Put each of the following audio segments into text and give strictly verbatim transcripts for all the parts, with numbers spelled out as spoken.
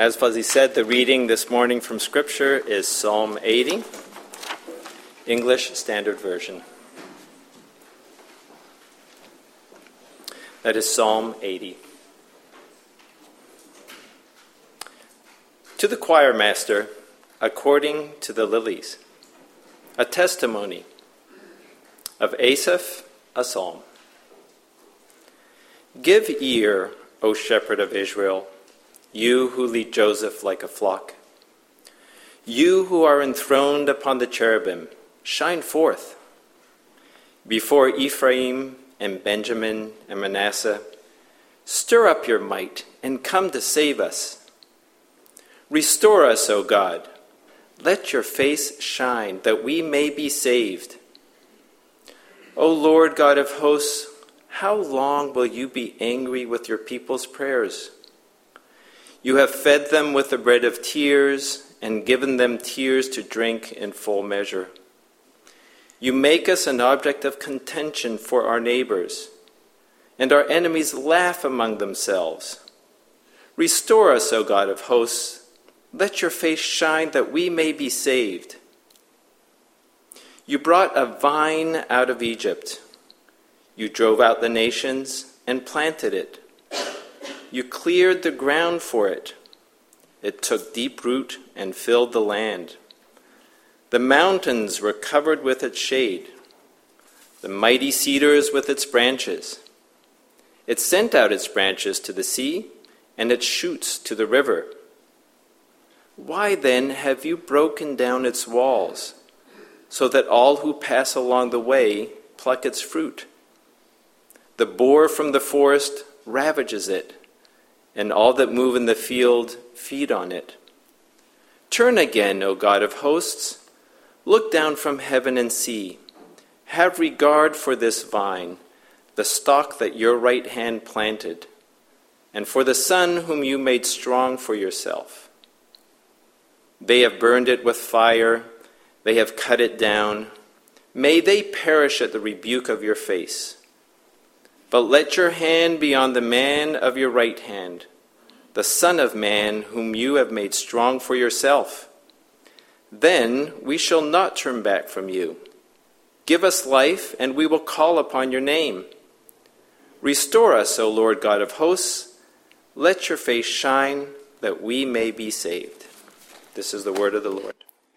As Fuzzy said, the reading this morning from Scripture is Psalm eighty, English Standard Version. That is Psalm eighty. To the choir master, according to the lilies, a testimony. Of Asaph, a psalm. Give ear, O shepherd of Israel, you who lead Joseph like a flock. You who are enthroned upon the cherubim, shine forth. Before Ephraim and Benjamin and Manasseh, stir up your might and come to save us. Restore us, O God. Let your face shine that we may be saved. O Lord God of hosts, how long will you be angry with your people's prayers? You have fed them with the bread of tears and given them tears to drink in full measure. You make us an object of contention for our neighbors, and our enemies laugh among themselves. Restore us, O God of hosts. Let your face shine that we may be saved. You brought a vine out of Egypt. You drove out the nations and planted it. You cleared the ground for it. It took deep root and filled the land. The mountains were covered with its shade, the mighty cedars with its branches. It sent out its branches to the sea and its shoots to the river. Why then have you broken down its walls, so that all who pass along the way pluck its fruit? The boar from the forest ravages it, and all that move in the field feed on it. Turn again, O God of hosts. Look down from heaven and see. Have regard for this vine, the stalk that your right hand planted, and for the son whom you made strong for yourself. They have burned it with fire. They have cut it down. May they perish at the rebuke of your face. But let your hand be on the man of your right hand, the Son of Man whom you have made strong for yourself. Then we shall not turn back from you. Give us life, and we will call upon your name. Restore us, O Lord God of hosts. Let your face shine, that we may be saved. This is the word of the Lord.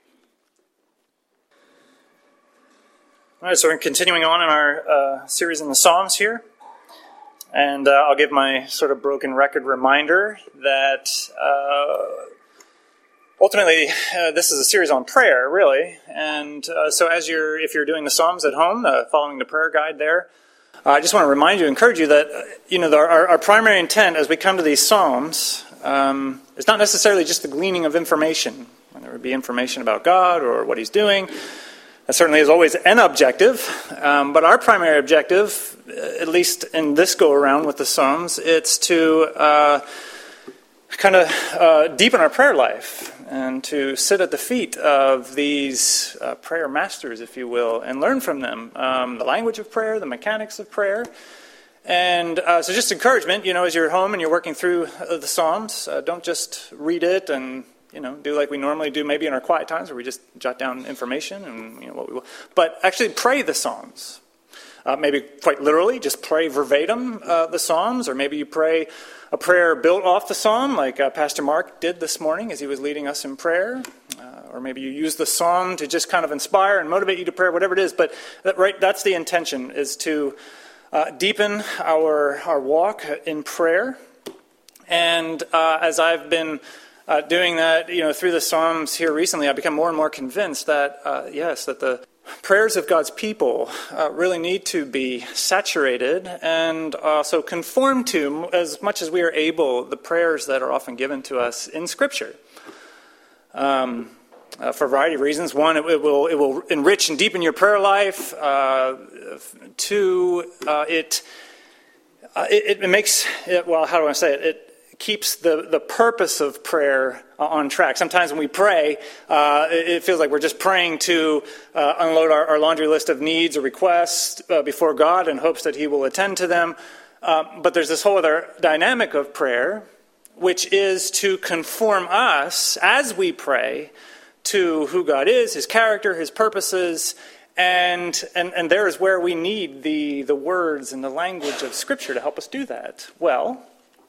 All right, so we're continuing on in our uh, series in the Psalms here. And uh, I'll give my sort of broken record reminder that uh, ultimately uh, this is a series on prayer, really. And uh, so as you're, if you're doing the Psalms at home, uh, following the prayer guide there, uh, I just want to remind you, encourage you that, uh, you know, the, our, our primary intent as we come to these Psalms um, is not necessarily just the gleaning of information, whether it be information about God or what he's doing. That certainly is always an objective, um, but our primary objective, at least in this go-around with the Psalms, it's to uh, kind of uh, deepen our prayer life and to sit at the feet of these uh, prayer masters, if you will, and learn from them um, the language of prayer, the mechanics of prayer. And uh, so just encouragement, you know, as you're home and you're working through uh, the Psalms, uh, don't just read it and you know, do like we normally do maybe in our quiet times where we just jot down information and, you know, what we will. But actually pray the Psalms. Uh, maybe quite literally, just pray verbatim uh, the Psalms, or maybe you pray a prayer built off the Psalm, like uh, Pastor Mark did this morning as he was leading us in prayer. Uh, or maybe you use the Psalm to just kind of inspire and motivate you to pray, whatever it is. But that, right, that's the intention, is to uh, deepen our, our walk in prayer. And uh, as I've been Uh, doing that, you know, through the Psalms here recently, I've become more and more convinced that, uh, yes, that the prayers of God's people uh, really need to be saturated and also conform to, as much as we are able, the prayers that are often given to us in Scripture. Um, uh, for a variety of reasons. One, it, it will it will enrich and deepen your prayer life. Uh, two, uh, it, uh, it it makes it, well, how do I say it? It keeps the, the purpose of prayer on track. Sometimes when we pray, uh, it feels like we're just praying to uh, unload our, our laundry list of needs or requests uh, before God in hopes that he will attend to them. Uh, but there's this whole other dynamic of prayer which is to conform us as we pray to who God is, his character, his purposes, and and, and there is where we need the, the words and the language of Scripture to help us do that well.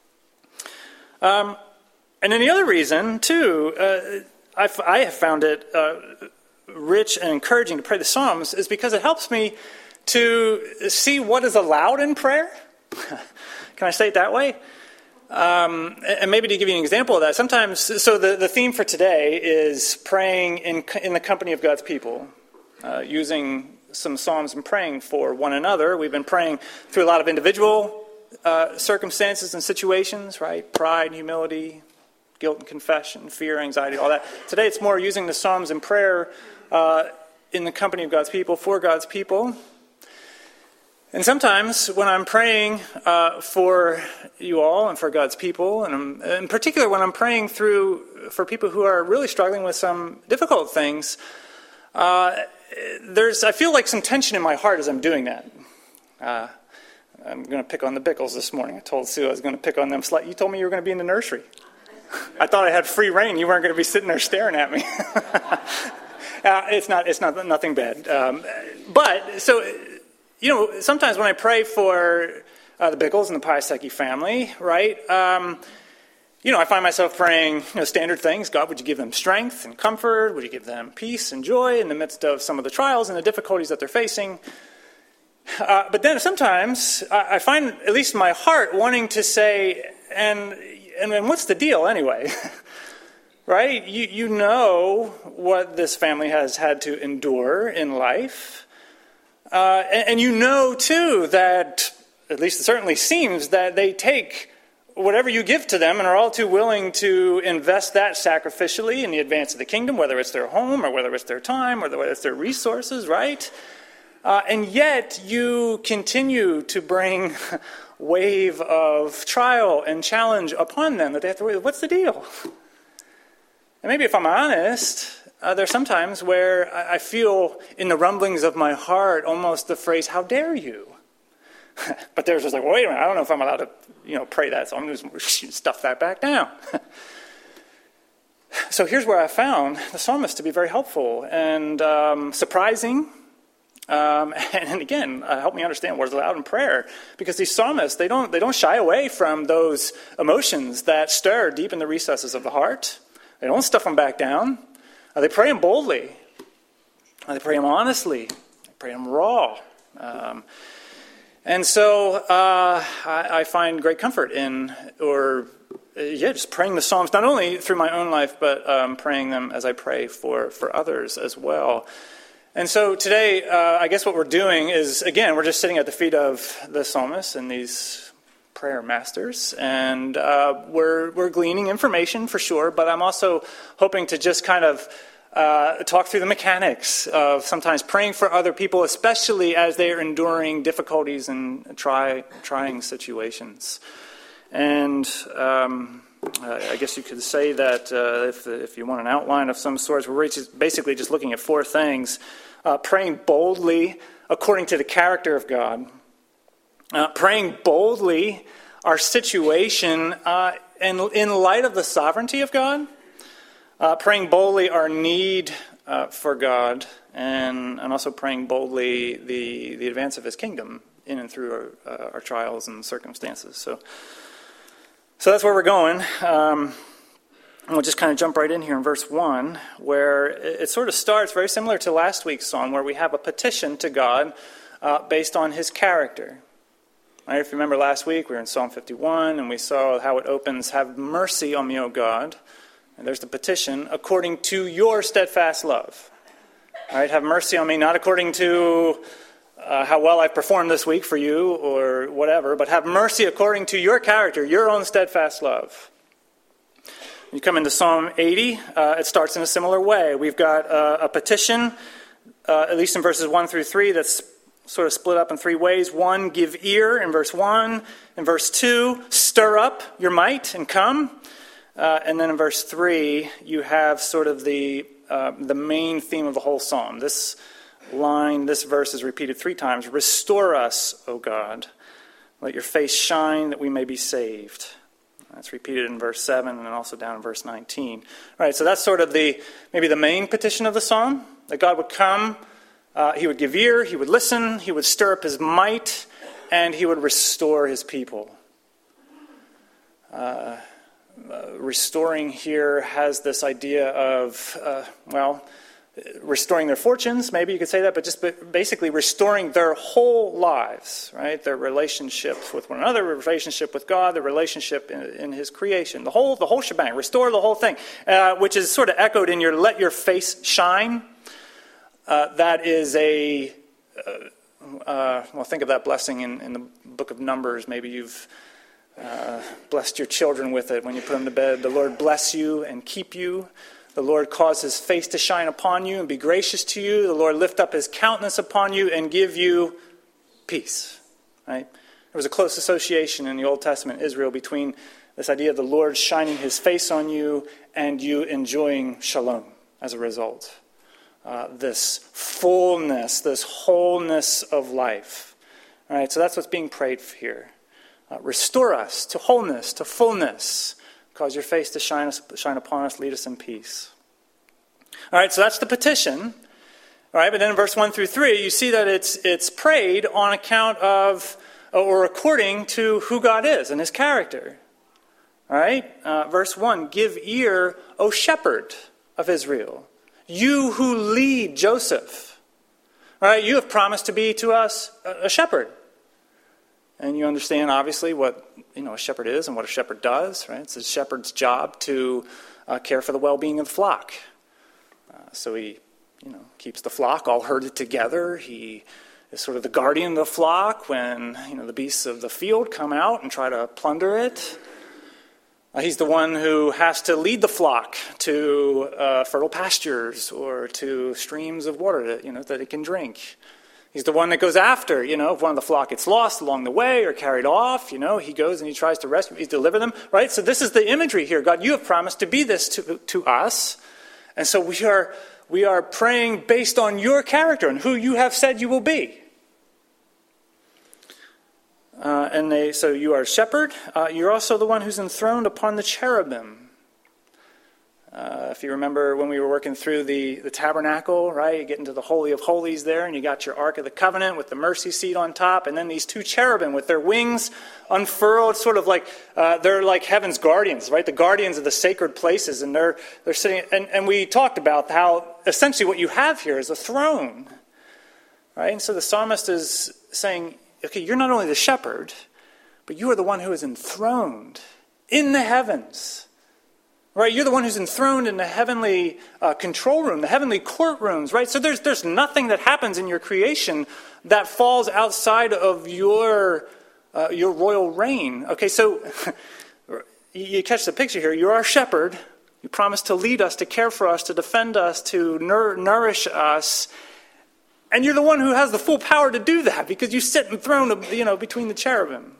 Um, and then the other reason, too, uh, I've, I have found it uh, rich and encouraging to pray the Psalms is because it helps me to see what is allowed in prayer. Can I say it that way? Um, and maybe to give you an example of that, sometimes, so the, the theme for today is praying in in the company of God's people, uh, using some psalms and praying for one another. We've been praying through a lot of individual uh, circumstances and situations, right? Pride, humility, guilt and confession, fear, anxiety, all that. Today it's more using the psalms and prayer uh, in the company of God's people, for God's people. And sometimes when I'm praying uh, for you all and for God's people, and I'm, in particular when I'm praying through for people who are really struggling with some difficult things, uh, there's I feel like some tension in my heart as I'm doing that. Uh, I'm going to pick on the Bickles this morning. I told Sue I was going to pick on them. You told me you were going to be in the nursery. I thought I had free reign. You weren't going to be sitting there staring at me. uh, it's not. It's not nothing bad. Um, but so. You know, sometimes when I pray for uh, the Bickles and the Piasecki family, right, um, you know, I find myself praying, you know, standard things. God, would you give them strength and comfort? Would you give them peace and joy in the midst of some of the trials and the difficulties that they're facing? Uh, but then sometimes I, I find, at least in my heart, wanting to say, and and, and what's the deal anyway? Right? You, you know what this family has had to endure in life. Uh, and, and you know, too, that, at least it certainly seems, that they take whatever you give to them and are all too willing to invest that sacrificially in the advance of the kingdom, whether it's their home or whether it's their time or whether it's their resources, right? Uh, and yet you continue to bring wave of trial and challenge upon them that they have to wait. What's the deal? And maybe if I'm honest, Uh, there's sometimes where I feel in the rumblings of my heart almost the phrase, how dare you? But there's just like, wait a minute, I don't know if I'm allowed to, you know, pray that, so I'm just going to stuff that back down. So here's where I found the psalmist to be very helpful and um, surprising. Um, and, and again, uh, help me understand what is allowed in prayer. Because these psalmists, they don't, they don't shy away from those emotions that stir deep in the recesses of the heart. They don't stuff them back down. Uh, they pray him boldly. Uh, they pray him honestly. They pray him raw. Um, and so uh, I, I find great comfort in, or uh, yeah, just praying the Psalms, not only through my own life, but um, praying them as I pray for, for others as well. And so today, uh, I guess what we're doing is, again, we're just sitting at the feet of the psalmist and these prayer masters, and uh, we're we're gleaning information for sure, but I'm also hoping to just kind of uh, talk through the mechanics of sometimes praying for other people, especially as they are enduring difficulties and try trying situations. And um, I guess you could say that uh, if if you want an outline of some sorts, we're basically just looking at four things: uh, praying boldly according to the character of God. Uh, praying boldly our situation uh, in, in light of the sovereignty of God. Uh, praying boldly our need uh, for God. And, and also praying boldly the, the advance of his kingdom in and through our, uh, our trials and circumstances. So, so that's where we're going. Um, and we'll just kind of jump right in here in verse one, where it, it sort of starts very similar to last week's song, where we have a petition to God uh, based on his character. Right, if you remember last week, we were in Psalm fifty-one, and we saw how it opens, have mercy on me, O God. And there's the petition, according to your steadfast love. All right, have mercy on me, not according to uh, how well I've performed this week for you or whatever, but have mercy according to your character, your own steadfast love. You come into Psalm eighty, uh, it starts in a similar way. We've got uh, a petition, uh, at least in verses one through three, that's sort of split up in three ways. One, give ear in verse one. In verse two, stir up your might and come. Uh, and then in verse three, you have sort of the uh, the main theme of the whole psalm. This line, this verse is repeated three times. Restore us, O God. Let your face shine that we may be saved. That's repeated in verse seven and also down in verse nineteen. All right, so that's sort of the maybe the main petition of the psalm, that God would come, uh, he would give ear, he would listen, he would stir up his might, and he would restore his people. Uh, uh, restoring here has this idea of, uh, well, restoring their fortunes, maybe you could say that, but just basically restoring their whole lives, right? Their relationships with one another, relationship with God, their relationship in, in his creation, the whole the whole shebang, restore the whole thing, uh, which is sort of echoed in your let your face shine. Uh, that is a, uh, uh, well, think of that blessing in, in the book of Numbers. Maybe you've uh, blessed your children with it when you put them to bed. The Lord bless you and keep you. The Lord cause his face to shine upon you and be gracious to you. The Lord lift up his countenance upon you and give you peace. Right? There was a close association in the Old Testament, Israel, between this idea of the Lord shining his face on you and you enjoying shalom as a result. Uh, this fullness, this wholeness of life. All right, so that's what's being prayed for here. Uh, restore us to wholeness, to fullness. Cause your face to shine, us, shine upon us, lead us in peace. All right, so that's the petition. All right, but then in verse one through three, you see that it's it's prayed on account of, or according to who God is and his character. All right, uh, verse one, give ear, O shepherd of Israel, you who lead Joseph. All right, you have promised to be to us a, a shepherd. And you understand, obviously, what you know a shepherd is and what a shepherd does, right? It's a shepherd's job to uh, care for the well-being of the flock. Uh, so he, you know, keeps the flock all herded together. He is sort of the guardian of the flock when you know the beasts of the field come out and try to plunder it. Uh, he's the one who has to lead the flock to uh, fertile pastures or to streams of water that you know that it can drink. He's the one that goes after, you know, if one of the flock gets lost along the way or carried off, you know, he goes and he tries to rescue, he deliver them, right? So this is the imagery here. God, you have promised to be this to, to us. And so we are we are praying based on your character and who you have said you will be. Uh, and they, so you are a shepherd. Uh, you're also the one who's enthroned upon the cherubim. Uh, if you remember when we were working through the, the tabernacle, right, you get into the Holy of Holies there, and you got your Ark of the Covenant with the mercy seat on top, and then these two cherubim with their wings unfurled, sort of like, uh, they're like heaven's guardians, right, the guardians of the sacred places, and they're they're sitting, and, and we talked about how essentially what you have here is a throne, right, and so the psalmist is saying, okay, you're not only the shepherd, but you are the one who is enthroned in the heavens. Right, you're the one who's enthroned in the heavenly uh, control room, the heavenly courtrooms, right? So there's there's nothing that happens in your creation that falls outside of your uh, your royal reign. Okay, so you catch the picture here. You're our shepherd. You promise to lead us, to care for us, to defend us, to nour- nourish us, and you're the one who has the full power to do that because you sit enthroned, you know, between the cherubim.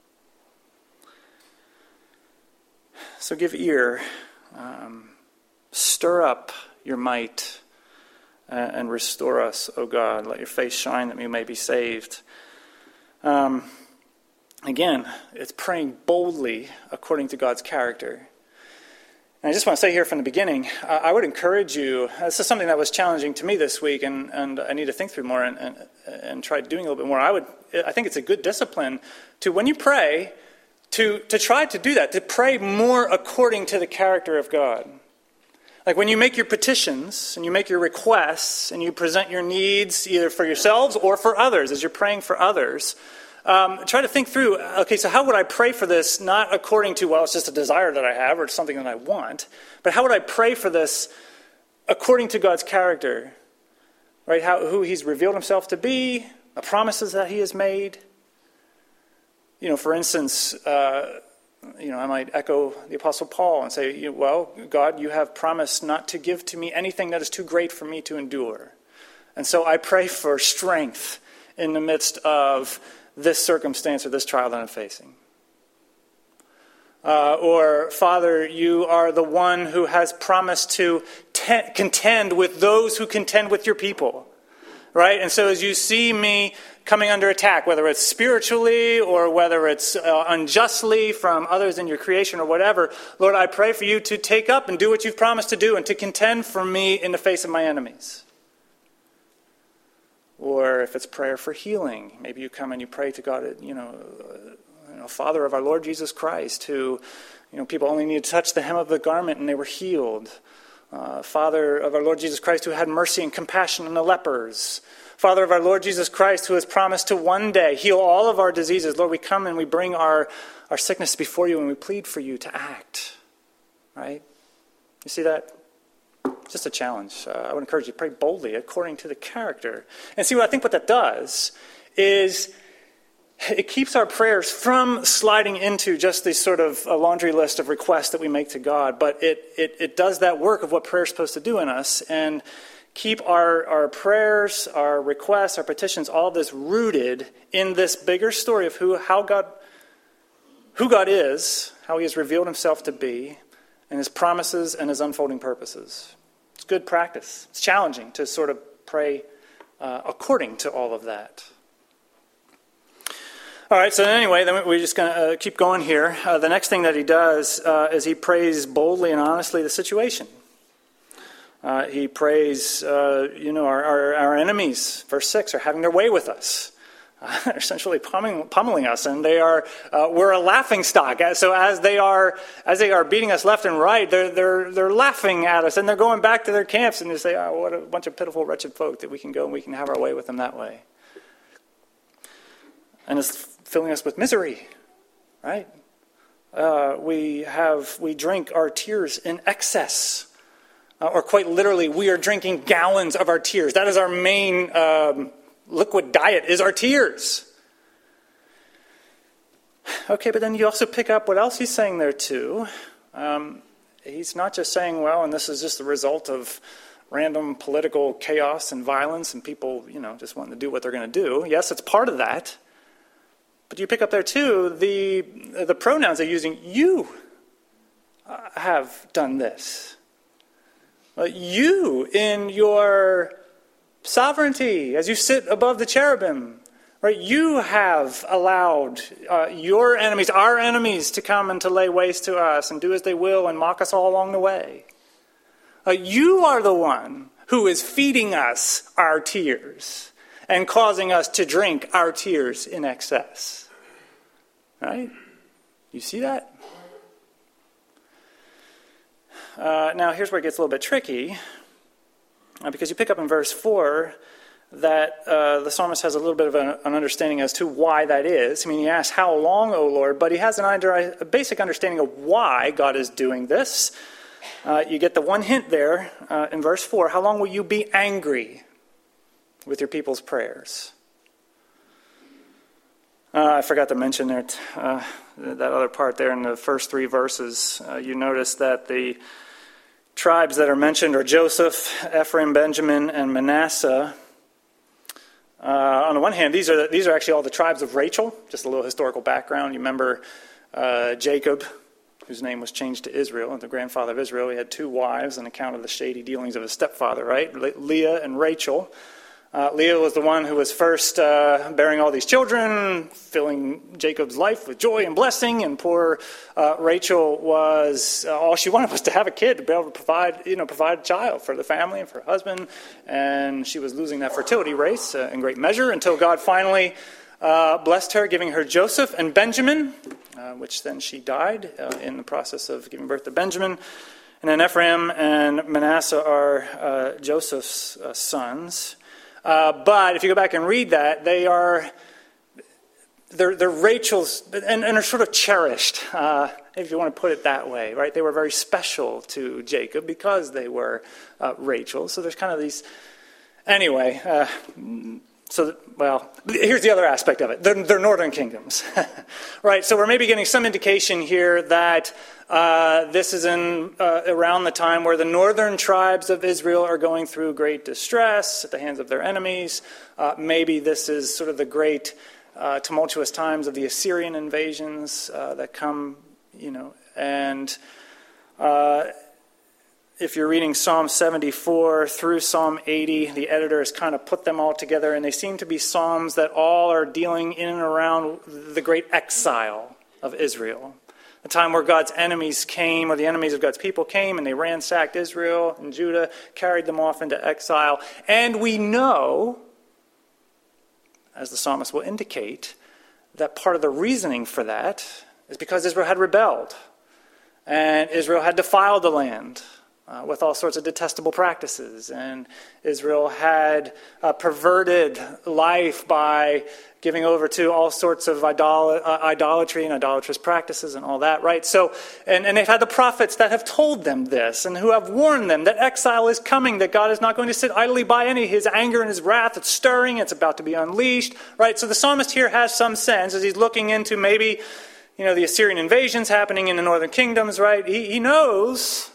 So give ear. Um, stir up your might uh, and restore us, O God. Let your face shine that we may be saved. Um, again, it's praying boldly according to God's character. And I just want to say here from the beginning, uh, I would encourage you, this is something that was challenging to me this week, and, and I need to think through more and, and, and try doing a little bit more. I would, I think it's a good discipline to, when you pray, To, to try to do that, to pray more according to the character of God. Like when you make your petitions and you make your requests and you present your needs either for yourselves or for others as you're praying for others, um, try to think through, okay, so how would I pray for this not according to, well, it's just a desire that I have or it's something that I want, but how would I pray for this according to God's character? Right, how, who he's revealed himself to be, the promises that he has made. You know, for instance, uh, you know, I might echo the Apostle Paul and say, well, God, you have promised not to give to me anything that is too great for me to endure. And so I pray for strength in the midst of this circumstance or this trial that I'm facing. Uh, or, Father, you are the one who has promised to te- contend with those who contend with your people. Right? And so as you see me coming under attack, whether it's spiritually or whether it's uh, unjustly from others in your creation or whatever, Lord, I pray for you to take up and do what you've promised to do and to contend for me in the face of my enemies. Or if it's prayer for healing, maybe you come and you pray to God, you know, you know, Father of our Lord Jesus Christ, who, you know, people only need to touch the hem of the garment and they were healed. Uh, Father of our Lord Jesus Christ, who had mercy and compassion on the lepers. Father of our Lord Jesus Christ, who has promised to one day heal all of our diseases. Lord, we come and we bring our, our sickness before you and we plead for you to act. Right? You see that? Just a challenge. Uh, I would encourage you to pray boldly according to the character. And see, what I think what that does is it keeps our prayers from sliding into just this sort of a laundry list of requests that we make to God, but it it, it does that work of what prayer is supposed to do in us and keep our, our prayers, our requests, our petitions, all of this rooted in this bigger story of who how God who God is, how he has revealed himself to be, and his promises and his unfolding purposes. It's good practice. It's challenging to sort of pray uh, according to all of that. All right, so anyway, then we're just going to uh, keep going here. Uh, the next thing that he does uh, is he prays boldly and honestly the situation. Uh, he prays, uh, you know, our, our, our enemies, verse six, are having their way with us. Uh, they're essentially pummeling, pummeling us, and they are uh, we're a laughing stock. So as they are as they are beating us left and right, they're they're they're laughing at us, and they're going back to their camps, and they say, "Oh, what a bunch of pitiful, wretched folk that we can go and we can have our way with them that way." And it's filling us with misery, right? Uh, we have we drink our tears in excess, uh, or quite literally, we are drinking gallons of our tears. That is our main um, liquid diet, is our tears. Okay, but then you also pick up what else he's saying there too. Um, he's not just saying, well, and this is just the result of random political chaos and violence and people, you know, just wanting to do what they're going to do. Yes, it's part of that. But you pick up there too, the the pronouns they're using, you have done this. Uh, you in your sovereignty, as you sit above the cherubim, right? You have allowed uh, your enemies, our enemies, to come and to lay waste to us and do as they will and mock us all along the way. Uh, you are the one who is feeding us our tears and causing us to drink our tears in excess. Right? You see that? Uh, now, here's where it gets a little bit tricky, uh, because you pick up in verse four that uh, the psalmist has a little bit of a, an understanding as to why that is. I mean, he asks, how long, O Lord? But he has an under, a basic understanding of why God is doing this. Uh, you get the one hint there uh, in verse four. How long will you be angry with your people's prayers? Uh, I forgot to mention there, uh, that other part there in the first three verses. Uh, you notice that the tribes that are mentioned are Joseph, Ephraim, Benjamin, and Manasseh. Uh, on the one hand, these are these are actually all the tribes of Rachel. Just a little historical background. You remember uh, Jacob, whose name was changed to Israel, and the grandfather of Israel. He had two wives on account of the shady dealings of his stepfather, right? Le- Leah and Rachel. Uh, Leah was the one who was first uh, bearing all these children, filling Jacob's life with joy and blessing, and poor uh, Rachel was uh, all she wanted was to have a kid to be able to provide, you know, provide a child for the family and for her husband, and she was losing that fertility race uh, in great measure until God finally uh, blessed her, giving her Joseph and Benjamin, uh, which then she died uh, in the process of giving birth to Benjamin. And then Ephraim and Manasseh are uh, Joseph's uh, sons. Uh, but if you go back and read that, they are they're, they're Rachel's, and, and are sort of cherished, uh, if you want to put it that way, right? They were very special to Jacob because they were uh, Rachel. So there's kind of these. Anyway, uh, so well, here's the other aspect of it: they're, they're northern kingdoms, right? So we're maybe getting some indication here that. Uh, this is in uh, around the time where the northern tribes of Israel are going through great distress at the hands of their enemies. Uh, maybe this is sort of the great uh, tumultuous times of the Assyrian invasions uh, that come, you know, and uh, if you're reading Psalm seventy-four through Psalm eighty, the editor has kind of put them all together, and they seem to be psalms that all are dealing in and around the great exile of Israel. The time where God's enemies came, or the enemies of God's people came, and they ransacked Israel and Judah, carried them off into exile. And we know, as the psalmist will indicate, that part of the reasoning for that is because Israel had rebelled. And Israel had defiled the land uh, with all sorts of detestable practices. And Israel had uh, perverted life by giving over to all sorts of idol- uh, idolatry and idolatrous practices and all that, right? So, and, and they've had the prophets that have told them this and who have warned them that exile is coming, that God is not going to sit idly by any. His anger and his wrath, it's stirring, it's about to be unleashed, right? So the psalmist here has some sense as he's looking into maybe, you know, the Assyrian invasions happening in the northern kingdoms, right? He, he knows,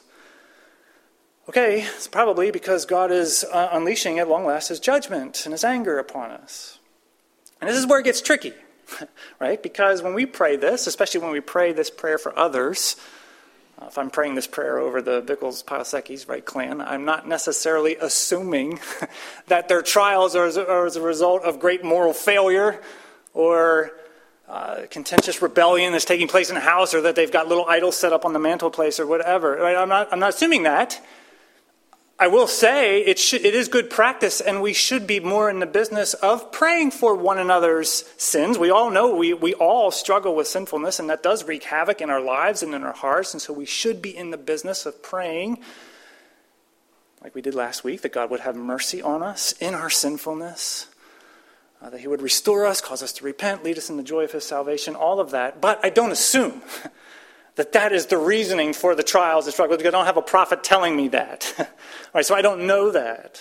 okay, it's probably because God is uh, unleashing at long last his judgment and his anger upon us. And this is where it gets tricky, right? Because when we pray this, especially when we pray this prayer for others, uh, if I'm praying this prayer over the Bickles, Pilesekis, right, clan, I'm not necessarily assuming that their trials are as, are as a result of great moral failure or uh, contentious rebellion that's taking place in a house, or that they've got little idols set up on the mantelpiece or whatever. Right? I'm not, I'm not assuming that. I will say it should, it is good practice, and we should be more in the business of praying for one another's sins. We all know we, we all struggle with sinfulness, and that does wreak havoc in our lives and in our hearts, and so we should be in the business of praying, like we did last week, that God would have mercy on us in our sinfulness, uh, that he would restore us, cause us to repent, lead us in the joy of his salvation, all of that. But I don't assume that that is the reasoning for the trials, the struggles, because I don't have a prophet telling me that. All right, so I don't know that.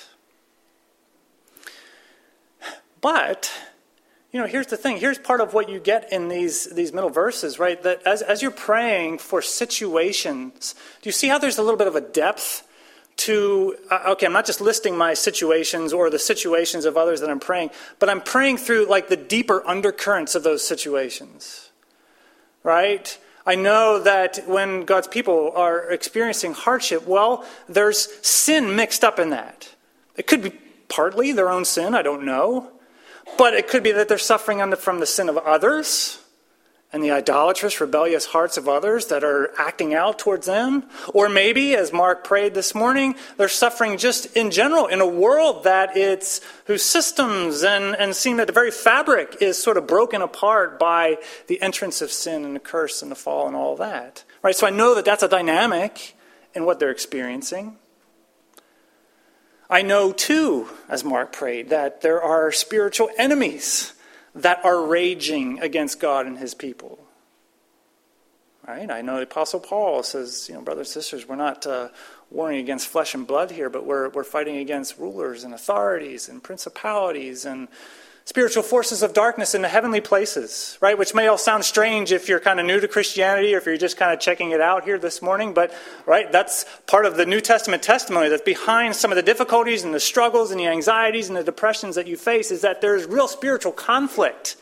But, you know, here's the thing. Here's part of what you get in these, these middle verses, right? That as, as you're praying for situations, do you see how there's a little bit of a depth to, uh, okay, I'm not just listing my situations or the situations of others that I'm praying, but I'm praying through like the deeper undercurrents of those situations, right? I know that when God's people are experiencing hardship, well, there's sin mixed up in that. It could be partly their own sin, I don't know. But it could be that they're suffering under, from the sin of others and the idolatrous, rebellious hearts of others that are acting out towards them. Or maybe, as Mark prayed this morning, they're suffering just in general in a world that it's, whose systems and, and seem that the very fabric is sort of broken apart by the entrance of sin and the curse and the fall and all that. Right? So I know that that's a dynamic in what they're experiencing. I know too, as Mark prayed, that there are spiritual enemies that are raging against God and his people. Right? I know the Apostle Paul says, you know, brothers and sisters, we're not uh, warring against flesh and blood here, but we're we're fighting against rulers and authorities and principalities and spiritual forces of darkness in the heavenly places, right? Which may all sound strange if you're kind of new to Christianity or if you're just kind of checking it out here this morning, but right, that's part of the New Testament testimony that's behind some of the difficulties and the struggles and the anxieties and the depressions that you face is that there's real spiritual conflict.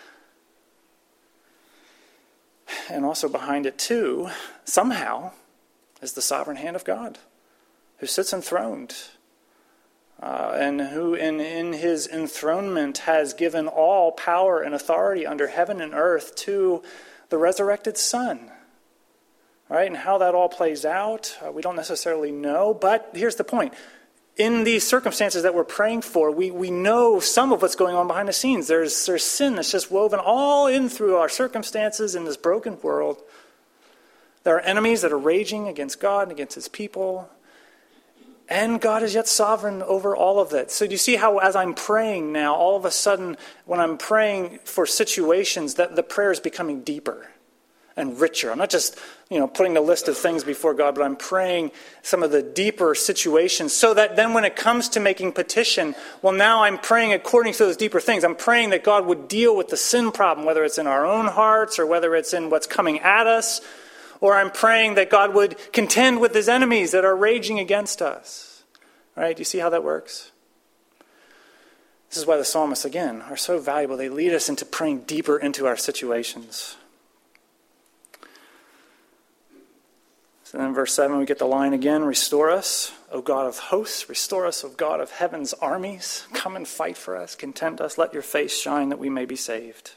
And also behind it too, somehow, is the sovereign hand of God who sits enthroned. Uh, and who in, in his enthronement has given all power and authority under heaven and earth to the resurrected Son. Right? And how that all plays out, uh, we don't necessarily know. But here's the point. In these circumstances that we're praying for, we, we know some of what's going on behind the scenes. There's, there's sin that's just woven all in through our circumstances in this broken world. There are enemies that are raging against God and against his people. And God is yet sovereign over all of that. So do you see how as I'm praying now, all of a sudden, when I'm praying for situations, that the prayer is becoming deeper and richer. I'm not just, you know, putting the list of things before God, but I'm praying some of the deeper situations so that then when it comes to making petition, well, now I'm praying according to those deeper things. I'm praying that God would deal with the sin problem, whether it's in our own hearts or whether it's in what's coming at us. Or I'm praying that God would contend with his enemies that are raging against us. All right, do you see how that works? This is why the psalmists, again, are so valuable. They lead us into praying deeper into our situations. So then in verse seven, we get the line again, restore us, O God of hosts, restore us, O God of heaven's armies. Come and fight for us, content us, let your face shine that we may be saved.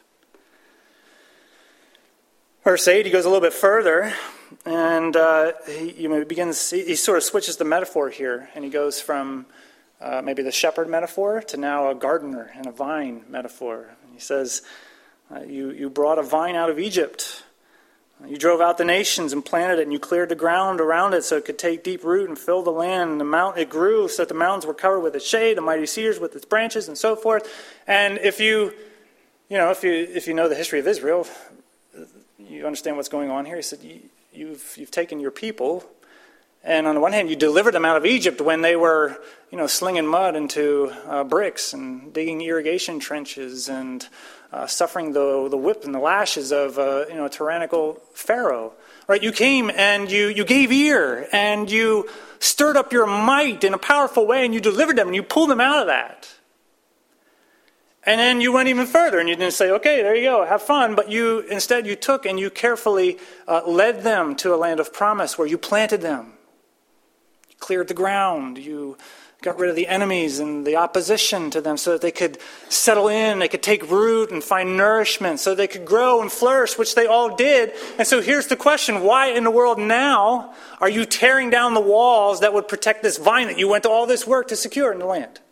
Verse eight, he goes a little bit further, and uh, he you know, begins, he, he sort of switches the metaphor here, and he goes from uh, maybe the shepherd metaphor to now a gardener and a vine metaphor. And he says, uh, you, you brought a vine out of Egypt. You drove out the nations and planted it, and you cleared the ground around it so it could take deep root and fill the land. And the mount, it grew so that the mountains were covered with its shade, the mighty cedars with its branches, and so forth. And if you, you know, if you if you know the history of Israel, you understand what's going on here. He said, you, you've you've taken your people, and on the one hand, you delivered them out of Egypt when they were, you know, slinging mud into uh, bricks and digging irrigation trenches and Uh, suffering the the whip and the lashes of uh, you know a tyrannical Pharaoh, right? You came and you you gave ear and you stirred up your might in a powerful way and you delivered them and you pulled them out of that. And then you went even further and you didn't say, okay, there you go, have fun, but you instead you took and you carefully uh, led them to a land of promise where you planted them, you cleared the ground, you got rid of the enemies and the opposition to them so that they could settle in, they could take root and find nourishment, so they could grow and flourish, which they all did. And so here's the question, why in the world now are you tearing down the walls that would protect this vine that you went to all this work to secure in the land?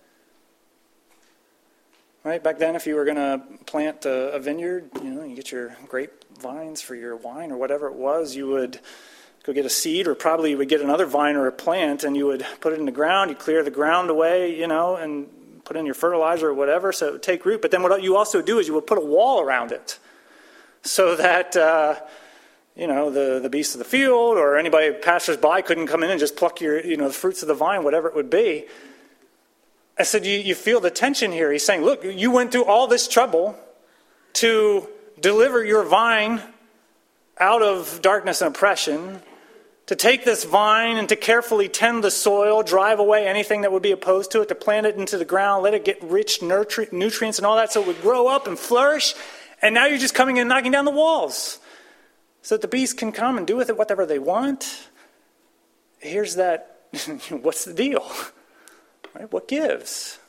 Right, back then if you were going to plant a, a vineyard, you know, you get your grapevines for your wine or whatever it was, you would go get a seed, or probably you would get another vine or a plant, and you would put it in the ground, you clear the ground away, you know, and put in your fertilizer or whatever, so it would take root. But then what you also do is you would put a wall around it, so that, uh, you know, the, the beasts of the field or anybody passers-by couldn't come in and just pluck your, you know, the fruits of the vine, whatever it would be. I said, you, you feel the tension here. He's saying, look, you went through all this trouble to deliver your vine out of darkness and oppression, to take this vine and to carefully tend the soil, drive away anything that would be opposed to it, to plant it into the ground, let it get rich nutri- nutrients and all that so it would grow up and flourish. And now you're just coming in and knocking down the walls so that the beasts can come and do with it whatever they want. Here's that, what's the deal? Right? What gives?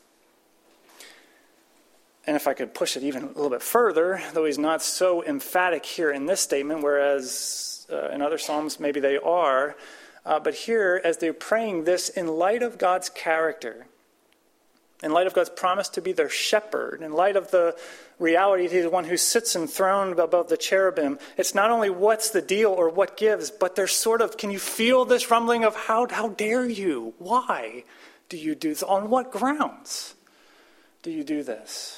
And if I could push it even a little bit further, though he's not so emphatic here in this statement, whereas Uh, in other Psalms, maybe they are. Uh, but here, as they're praying this in light of God's character, in light of God's promise to be their shepherd, in light of the reality that he's the one who sits enthroned above the cherubim, it's not only what's the deal or what gives, but there's sort of, can you feel this rumbling of how, how dare you? Why do you do this? On what grounds do you do this?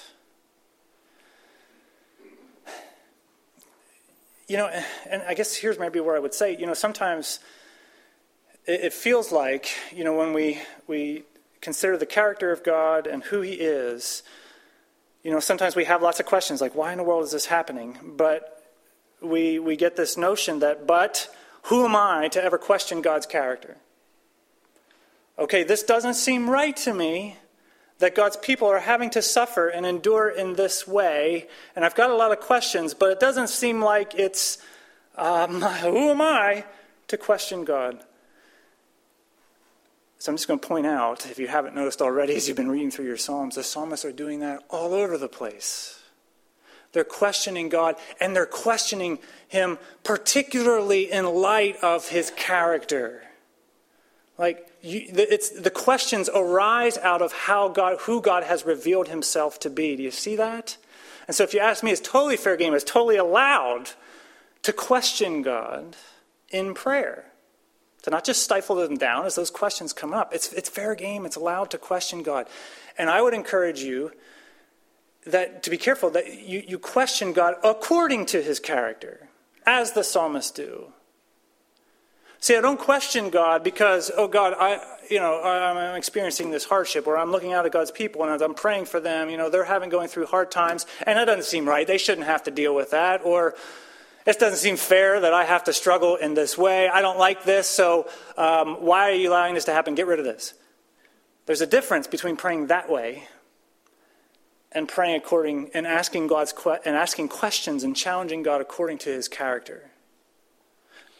You know, and I guess here's maybe where I would say, you know, sometimes it feels like, you know, when we we consider the character of God and who he is, you know, sometimes we have lots of questions like, why in the world is this happening? But we we get this notion that, but who am I to ever question God's character? Okay, this doesn't seem right to me, that God's people are having to suffer and endure in this way. And I've got a lot of questions, but it doesn't seem like it's, um, who am I to question God? So I'm just going to point out, if you haven't noticed already as you've been reading through your Psalms, the psalmists are doing that all over the place. They're questioning God, and they're questioning him particularly in light of his character. Like, you, it's, the questions arise out of how God, who God has revealed himself to be. Do you see that? And so if you ask me, it's totally fair game. It's totally allowed to question God in prayer. To not just stifle them down as those questions come up. It's, it's fair game. It's allowed to question God. And I would encourage you that to be careful that you, you question God according to his character, as the psalmists do. See, I don't question God because, oh God, I, you know, I'm experiencing this hardship, or I'm looking out at God's people and I'm praying for them. You know, they're having going through hard times, and that doesn't seem right. They shouldn't have to deal with that. Or it doesn't seem fair that I have to struggle in this way. I don't like this, so um, why are you allowing this to happen? Get rid of this. There's a difference between praying that way and praying according and asking God's que- and asking questions and challenging God according to his character.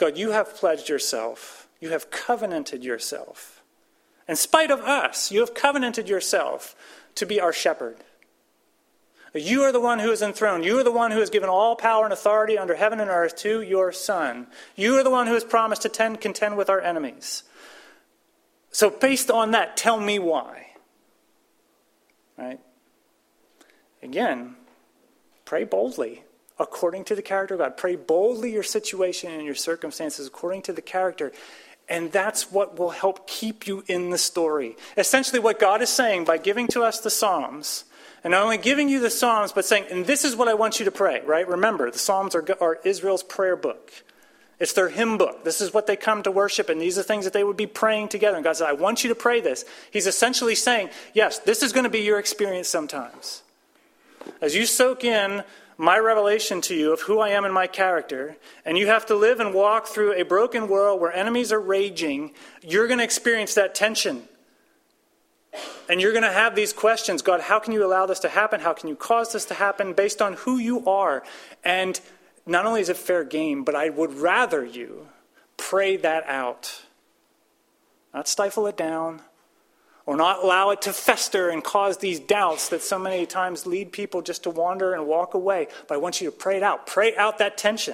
God, you have pledged yourself. You have covenanted yourself. In spite of us, you have covenanted yourself to be our shepherd. You are the one who is enthroned. You are the one who has given all power and authority under heaven and earth to your Son. You are the one who has promised to tend, contend with our enemies. So based on that, tell me why. Right? Again, pray boldly according to the character of God. Pray boldly your situation and your circumstances according to the character. And that's what will help keep you in the story. Essentially what God is saying by giving to us the Psalms, and not only giving you the Psalms, but saying, and this is what I want you to pray, right? Remember, the Psalms are, are Israel's prayer book. It's their hymn book. This is what they come to worship, and these are things that they would be praying together. And God said, I want you to pray this. He's essentially saying, yes, this is going to be your experience sometimes. As you soak in my revelation to you of who I am and my character, and you have to live and walk through a broken world where enemies are raging, you're going to experience that tension. And you're going to have these questions. God, how can you allow this to happen? How can you cause this to happen based on who you are? And not only is it fair game, but I would rather you pray that out. Not stifle it down, or not allow it to fester and cause these doubts that so many times lead people just to wander and walk away. But I want you to pray it out. Pray out that tension.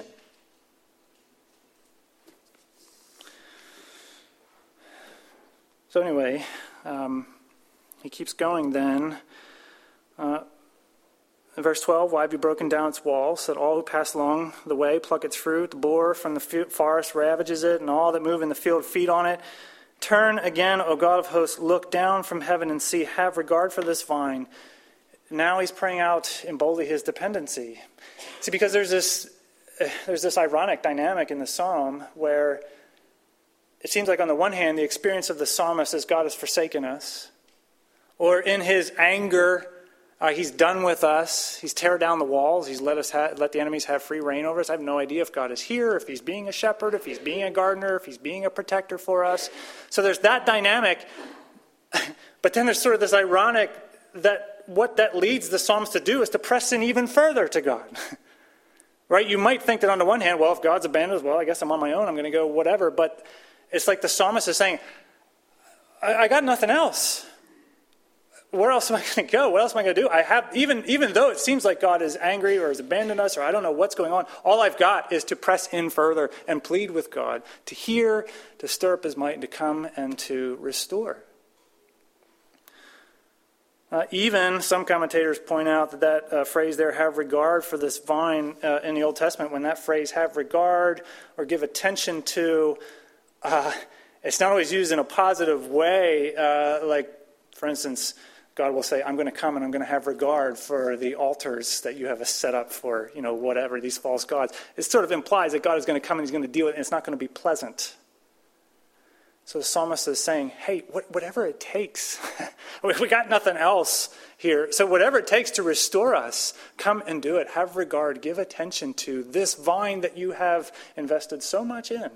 So anyway, um, he keeps going then. Uh, in verse twelve, why have you broken down its walls, so that all who pass along the way pluck its fruit? The boar from the forest ravages it, and all that move in the field feed on it. Turn again, O God of hosts, look down from heaven and see, have regard for this vine. Now he's praying out in boldly his dependency. See, because there's this, uh, there's this ironic dynamic in the psalm where it seems like on the one hand, the experience of the psalmist is God has forsaken us. Or in his anger, uh, he's done with us. He's teared down the walls. He's let us ha- let the enemies have free reign over us. I have no idea if God is here, if he's being a shepherd, if he's being a gardener, if he's being a protector for us. So there's that dynamic. But then there's sort of this ironic that what that leads the Psalms to do is to press in even further to God. Right? You might think that on the one hand, well, if God's abandoned us, well, I guess I'm on my own. I'm going to go whatever. But it's like the psalmist is saying, I, I got nothing else. Where else am I going to go? What else am I going to do? I have even even though it seems like God is angry or has abandoned us or I don't know what's going on, all I've got is to press in further and plead with God to hear, to stir up his might, and to come and to restore. Uh, even some commentators point out that that uh, phrase there, have regard for this vine uh, in the Old Testament, when that phrase, have regard or give attention to, uh, it's not always used in a positive way. Uh, like, for instance, God will say, I'm going to come and I'm going to have regard for the altars that you have set up for, you know, whatever, these false gods. It sort of implies that God is going to come and he's going to deal with it and it's not going to be pleasant. So the psalmist is saying, hey, what, whatever it takes, we got nothing else here. So whatever it takes to restore us, come and do it. Have regard, give attention to this vine that you have invested so much in.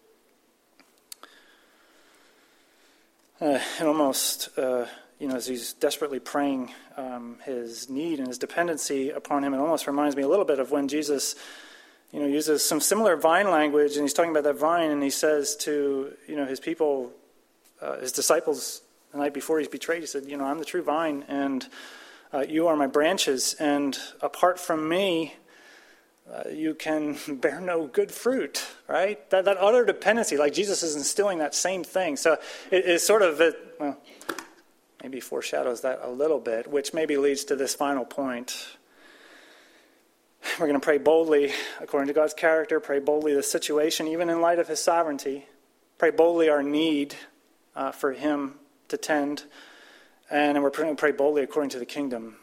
Uh, and almost... Uh, You know, as he's desperately praying um, his need and his dependency upon him, it almost reminds me a little bit of when Jesus, you know, uses some similar vine language, and he's talking about that vine, and he says to, you know, his people, uh, his disciples, the night before he's betrayed, he said, you know, I'm the true vine, and uh, you are my branches, and apart from me, uh, you can bear no good fruit, right? That that utter dependency, like Jesus is instilling that same thing. So it is sort of, it, well, maybe foreshadows that a little bit, which maybe leads to this final point. We're going to pray boldly according to God's character, pray boldly the situation, even in light of his sovereignty. Pray boldly our need uh, for him to tend. And we're going to pray boldly according to the kingdom.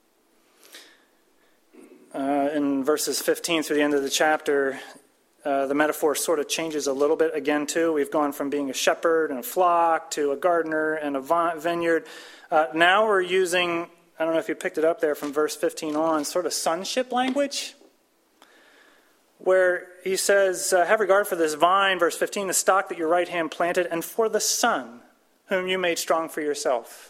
Uh, in verses fifteen through the end of the chapter, Uh, the metaphor sort of changes a little bit again, too. We've gone from being a shepherd and a flock to a gardener and a vineyard. Uh, now we're using, I don't know if you picked it up there from verse fifteen on, sort of sonship language, where he says, uh, have regard for this vine, verse fifteen, the stock that your right hand planted, and for the son whom you made strong for yourself.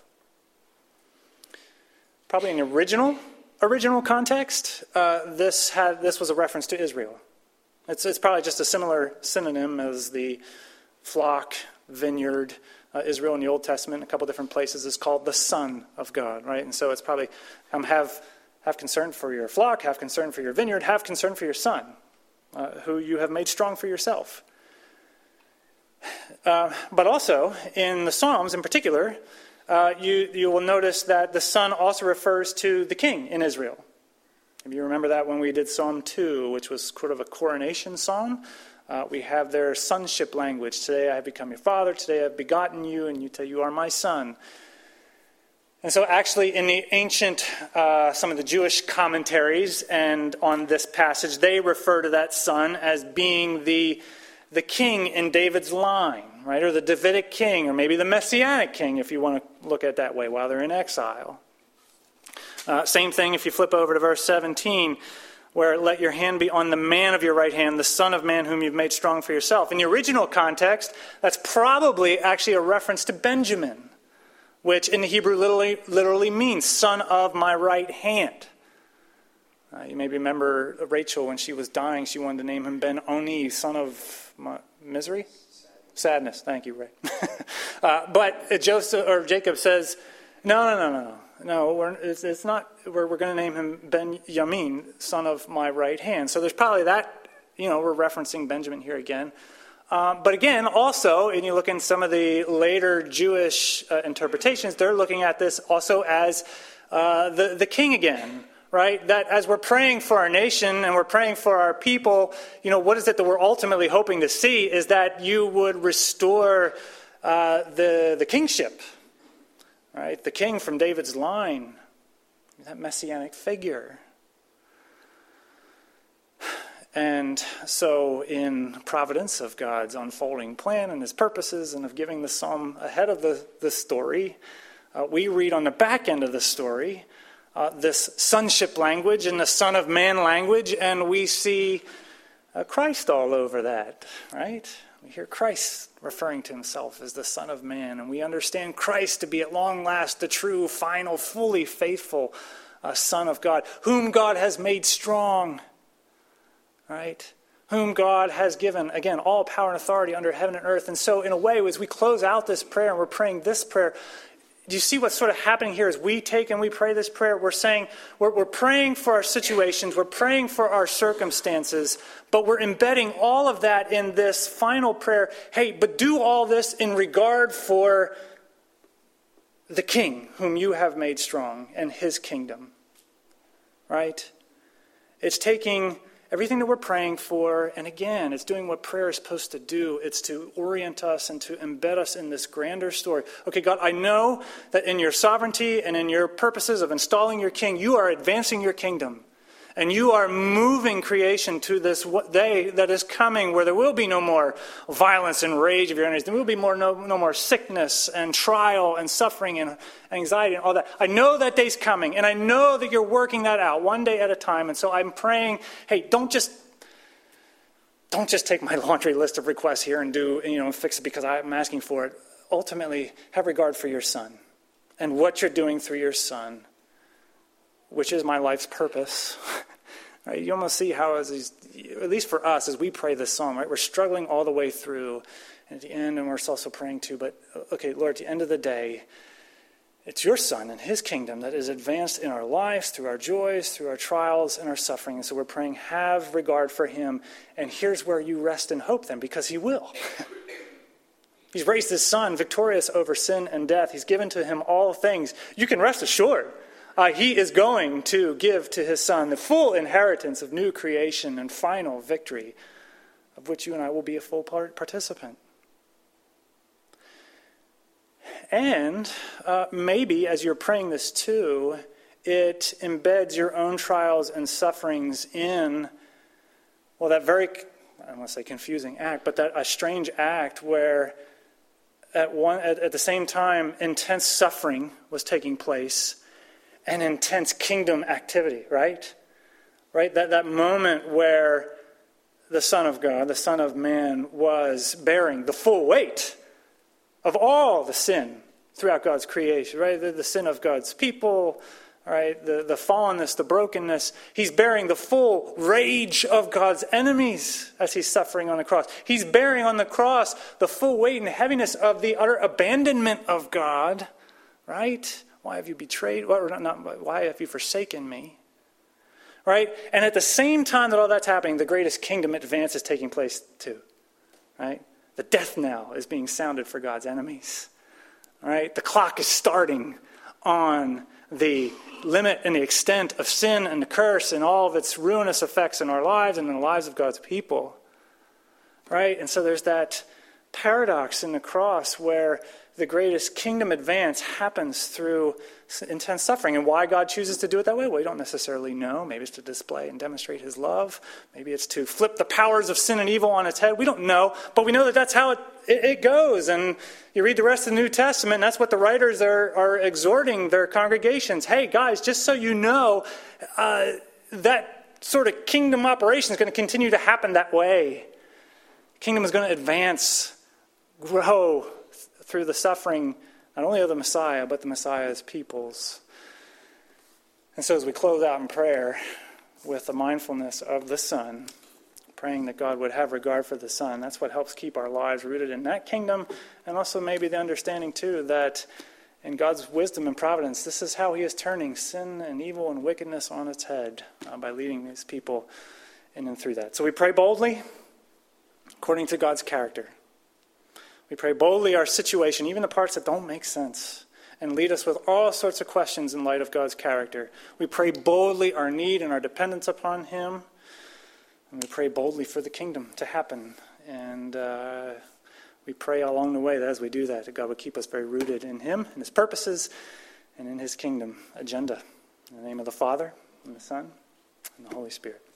Probably in the original, original context, uh, this had this was a reference to Israel. It's, it's probably just a similar synonym as the flock, vineyard. Uh, Israel in the Old Testament, in a couple different places, is called the Son of God, right? And so it's probably um, have have concern for your flock, have concern for your vineyard, have concern for your son, uh, who you have made strong for yourself. Uh, but also, in the Psalms in particular, uh, you, you will notice that the son also refers to the king in Israel. If you remember that when we did Psalm two, which was sort of a coronation psalm, uh, we have their sonship language. Today I have become your father, today I have begotten you, and you tell you are my son. And so actually in the ancient, uh, some of the Jewish commentaries and on this passage, they refer to that son as being the, the king in David's line, right? Or the Davidic king, or maybe the Messianic king, if you want to look at it that way, while they're in exile. Uh, same thing if you flip over to verse seventeen, where let your hand be on the man of your right hand, the son of man whom you've made strong for yourself. In the original context, that's probably actually a reference to Benjamin, which in the Hebrew literally, literally means son of my right hand. Uh, you may remember Rachel when she was dying, she wanted to name him Ben-Oni, son of my, misery? Sadness. Thank you, Ray. uh, but Joseph or Jacob says, no, no, no, no. No, we're, it's, it's not. We're, we're going to name him Ben-Yamin, son of my right hand. So there's probably that, you know, we're referencing Benjamin here again. Um, but again, also, and you look in some of the later Jewish uh, interpretations, they're looking at this also as uh, the, the king again, right? That as we're praying for our nation and we're praying for our people, you know, what is it that we're ultimately hoping to see is that you would restore uh, the, the kingship, right? The king from David's line, that messianic figure. And so in providence of God's unfolding plan and his purposes and of giving the psalm ahead of the, the story, uh, we read on the back end of the story uh, this sonship language and the son of man language, and we see uh, Christ all over that, right? We hear Christ referring to himself as the Son of Man, and we understand Christ to be at long last the true, final, fully faithful uh, Son of God, whom God has made strong, right? Whom God has given, again, all power and authority under heaven and earth. And so in a way, as we close out this prayer and we're praying this prayer, do you see what's sort of happening here as we take and we pray this prayer? We're saying, we're, we're praying for our situations, we're praying for our circumstances, but we're embedding all of that in this final prayer. Hey, but do all this in regard for the King whom you have made strong and his kingdom, right? It's taking everything that we're praying for, and again, it's doing what prayer is supposed to do. It's to orient us and to embed us in this grander story. Okay, God, I know that in your sovereignty and in your purposes of installing your king, you are advancing your kingdom. And you are moving creation to this day that is coming where there will be no more violence and rage of your enemies. There will be more, no, no more sickness and trial and suffering and anxiety and all that. I know that day's coming, and I know that you're working that out one day at a time. And so I'm praying, hey, don't just don't just take my laundry list of requests here and do, you know, fix it because I'm asking for it. Ultimately, have regard for your son and what you're doing through your son, which is my life's purpose. Right? You almost see how, as these, at least for us, as we pray this psalm, right, we're struggling all the way through, and at the end, and we're also praying too. But okay, Lord, at the end of the day, it's your Son and his kingdom that is advanced in our lives, through our joys, through our trials, and our suffering. And so we're praying, have regard for him. And here's where you rest and hope then, because he will. He's raised his Son, victorious over sin and death. He's given to him all things. You can rest assured. Uh, he is going to give to his Son the full inheritance of new creation and final victory, of which you and I will be a full part participant. And uh, maybe as you're praying this too, it embeds your own trials and sufferings in, well, that very, I don't want to say confusing act, but that a strange act where at one at, at the same time intense suffering was taking place and intense kingdom activity, right? Right? That that moment where the Son of God, the Son of Man, was bearing the full weight of all the sin throughout God's creation, right? The, the sin of God's people, all right, the, the fallenness, the brokenness. He's bearing the full rage of God's enemies as he's suffering on the cross. He's bearing on the cross the full weight and heaviness of the utter abandonment of God, right? Why have you betrayed? Well, not, not, why have you forsaken me? Right? And at the same time that all that's happening, the greatest kingdom advance is taking place too. Right? The death knell is being sounded for God's enemies. All right? The clock is starting on the limit and the extent of sin and the curse and all of its ruinous effects in our lives and in the lives of God's people. Right? And so there's that paradox in the cross where the greatest kingdom advance happens through intense suffering. And why God chooses to do it that way? Well, we don't necessarily know. Maybe it's to display and demonstrate his love. Maybe it's to flip the powers of sin and evil on its head. We don't know. But we know that that's how it, it, it goes. And you read the rest of the New Testament, and that's what the writers are, are exhorting their congregations. Hey, guys, just so you know, uh, that sort of kingdom operation is going to continue to happen that way. Kingdom is going to advance, grow, through the suffering, not only of the Messiah, but the Messiah's peoples. And so as we close out in prayer with the mindfulness of the Son, praying that God would have regard for the Son, that's what helps keep our lives rooted in that kingdom, and also maybe the understanding too that in God's wisdom and providence, this is how he is turning sin and evil and wickedness on its head uh, by leading these people in and through that. So we pray boldly according to God's character. We pray boldly our situation, even the parts that don't make sense, and lead us with all sorts of questions in light of God's character. We pray boldly our need and our dependence upon him. And we pray boldly for the kingdom to happen. And uh, we pray along the way that as we do that, that God would keep us very rooted in him, in his purposes, and in his kingdom agenda. In the name of the Father, and the Son, and the Holy Spirit.